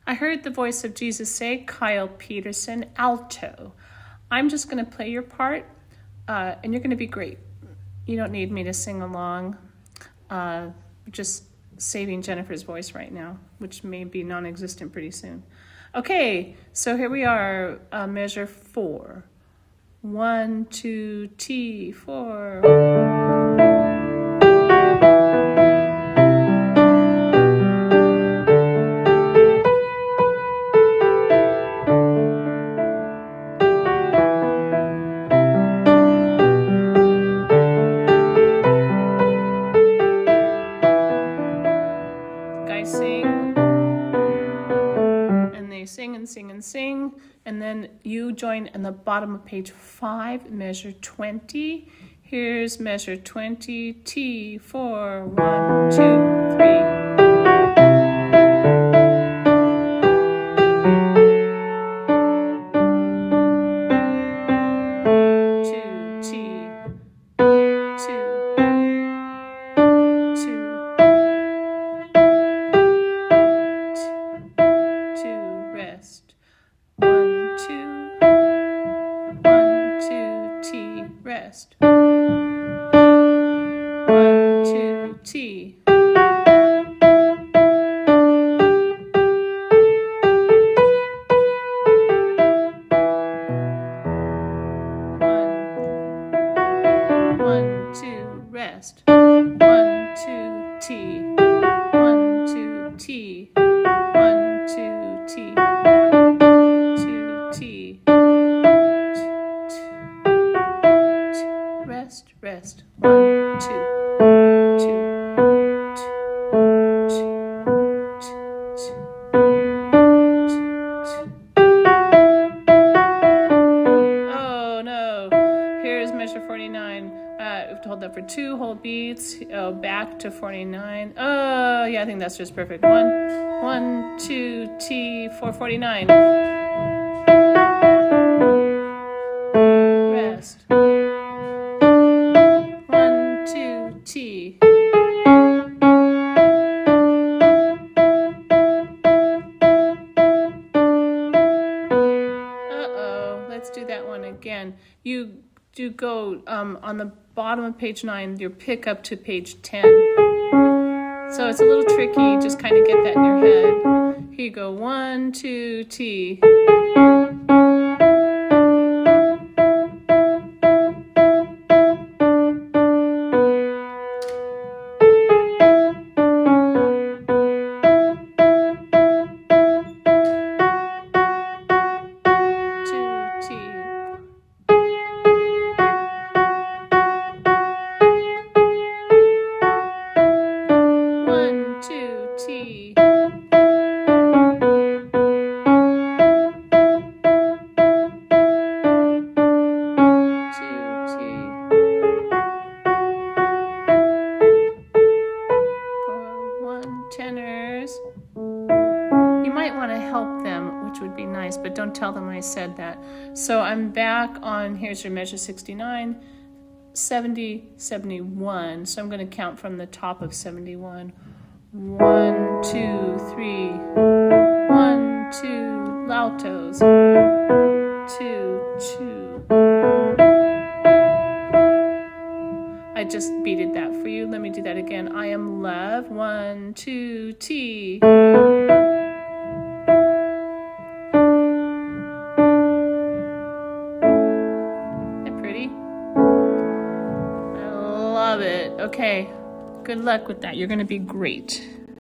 I heard the voice of Jesus say, Kyle Peterson, alto. I'm just going to play your part, and you're going to be great. You don't need me to sing along. Just saving Jennifer's voice right now, which may be non-existent pretty soon. Okay, so here we are, measure 4. 1, 2, T, 4. Sing, and then you join in the bottom of page 5, measure 20. Here's measure 20, T, 4, 1, 2, 3. Rest. 1, 2, T. 1, 2, rest. 1, 2, T. 1, 2, T. 1, 2, T. 2, T. Rest. 1, 2, 2. Oh no! Here's measure 49. Hold that for 2 whole beats. Back to 49. Oh yeah, I think that's just perfect. 1, 2, T, 449. Rest. T. Uh-oh, let's do that one again. You do go on the bottom of page 9, your pick up to page 10. So it's a little tricky, just kind of get that in your head. Here you go, 1, 2, T. Tenors. You might want to help them, which would be nice, but don't tell them I said that. So I'm back on, here's your measure 69, 70, 71. So I'm going to count from the top of 71. 1, 2, 3. 1, 2, altos. 2, 2. I just beated that for you. Let me do that again. I am love. 1, 2, T. Isn't that pretty? I love it. Okay. Good luck with that. You're going to be great.